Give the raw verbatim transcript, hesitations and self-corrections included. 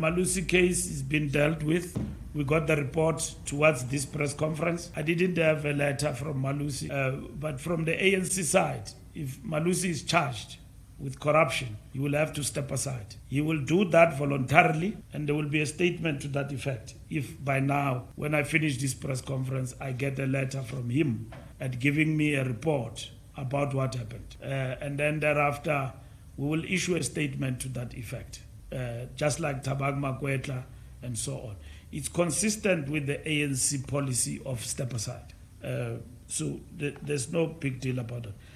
Malusi case is being dealt with. We got the report towards this press conference. I didn't have a letter from Malusi, uh, but from the A N C side, if Malusi is charged with corruption, he will have to step aside. He will do that voluntarily, and there will be a statement to that effect. If by now, when I finish this press conference, I get a letter from him and giving me a report about what happened. Uh, and then thereafter, we will issue a statement to that effect, uh, just like Thabang Makwetla and so on. It's consistent with the A N C policy of step aside. Uh, so th- there's no big deal about it.